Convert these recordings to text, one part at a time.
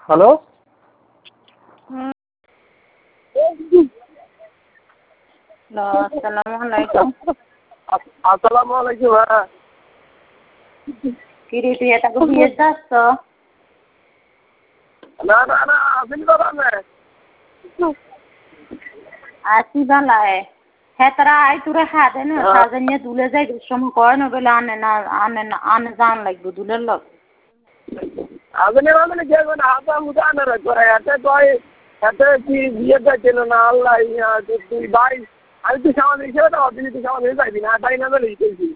Hello আসসালামু আলাইকুম। আসসালামু আলাইকুম। হ্যাঁ কিরে তুই এটাকে বিয়ে যাচ্ছ? না না না আসেনি বাবা না আসি বালায় হ্যাঁ তারা আই তোরা হাতে না সাজা নিয়ে দুলে যাই দুঃসময় কয় না বলে আনে জান লাগবে দুলের লোক আসেনি মানে কে মানে হাতা মুদা আনে করে এতে কয় এতে কি বিয়ে যাচ্ছিল না আল্লাহ তুই ভাই আমি তুই সামান্য হিসেবে তো অদিনই তুই সামান্য যাইবি না তাই না বলে বুঝলি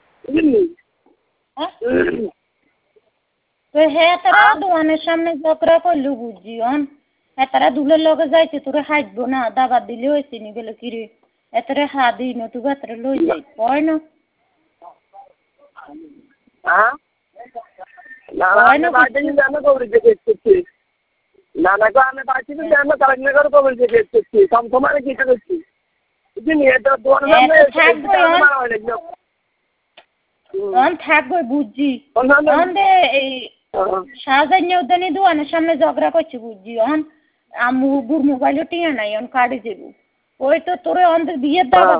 তো হ্যাঁ তারা দোকানের সামনে ঝগড়া করলু বুঝছি এতারা দুলের লগে যাইতে তোরা হাঁটবো না দাবার দিলে হয়েছে নি বলে কিরে এতারে হা দিই না তুই বাতরে লই যাই কয় না হ্যাঁ না আমি বাড়িতে কিন্তু আমি কবরি থেকে এসেছি না না গো আমি বাড়িতে কিন্তু আমি কালেক্টর কবরি থেকে এসেছি কম সময় কি করছি বুঝলি এটা দোকানের সামনে থাকবো বুঝছি এই সাজাইনে উদ্যানি দোকানের সামনে ঝগড়া করছি বুঝছি আমু বুর মোবাইলও টিয়া নাই কার্ডে যাবো ওই তো তোরে অন্ধের বিয়ের দাওয়াত